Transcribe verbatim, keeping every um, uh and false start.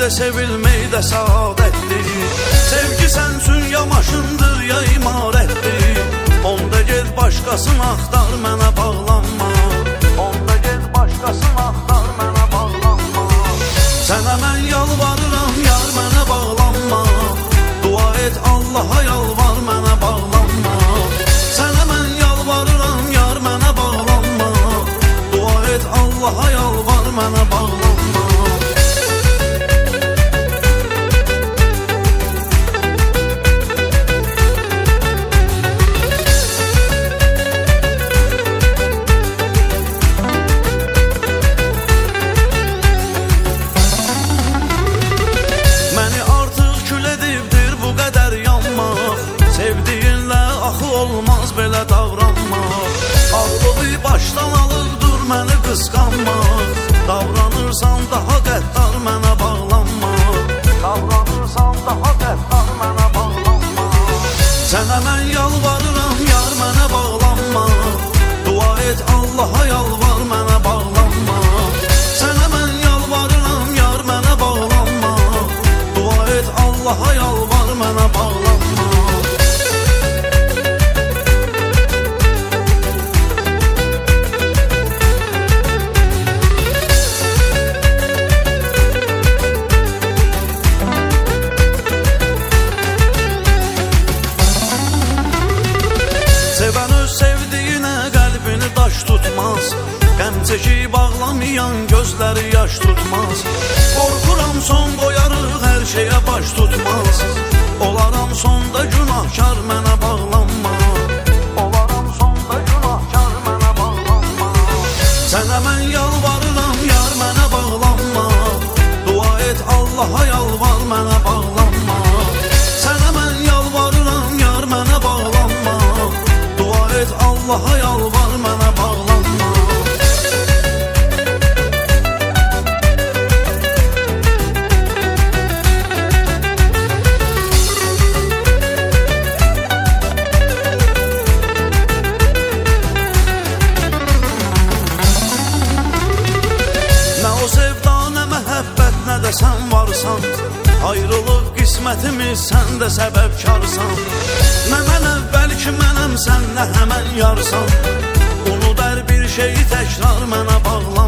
sevilmək də saadətdir. Sevgi sən üçün yamaşındır ya imarətdir. Onda gel başqasını axtar, mənə bağlanma. Onda gel başqasını axtar, mənə bağlanma. Sənə mən yalvarıram, yar mənə bağlanma. Dua et Allaha yalvar, mənə bağlanma. Sənə mən yalvarıram, yar mənə bağlanma. Dua et Allaha yalvar, mənə bağlanma. Olmaz belə davranmaq. Ağlığı başdan alır, dur məni qısqanmaq. Davranırsan daha qəddar, mənə bağlanma. Davranırsan daha qəddar, mənə bağlanma. Sənə mən yalvarıram, yar mənə bağlanma. Dua et Allaha yalvar, mənə bağlanma. Sənə mən yalvarıram, yar mənə bağlanma. Dua et Allaha yalvar, mənə bağlanma. Sevən öz sevdiyinə qəlbini daş tutmaz. Qəm çəkib ağlamayan gözləri yaş tutmaz. Qorxuram son qoyarıq, hər şeyə baş tutmaz. Olaram sonda günahkar, mənə bağlanma. Olaram sonda günahkar, mənə bağlanma. Sənə mən yalvarıram, yar mənə bağlanma. Dua et Allaha yalvar, mənə bağlanma. Sənə mən yalvarıram, yar mənə bağlanma. Dua et Allaha yalvar, mənə bağlanma. Nə o sevda, nə məhəbbət, nə də sən varsan. Ayrılıq qismətimiz, sən də səbəbkarsan. Məndən əvvəl ki mənəm, sən nə həmən yarsan. Unudər bir şeyi təkrar mənə bağla.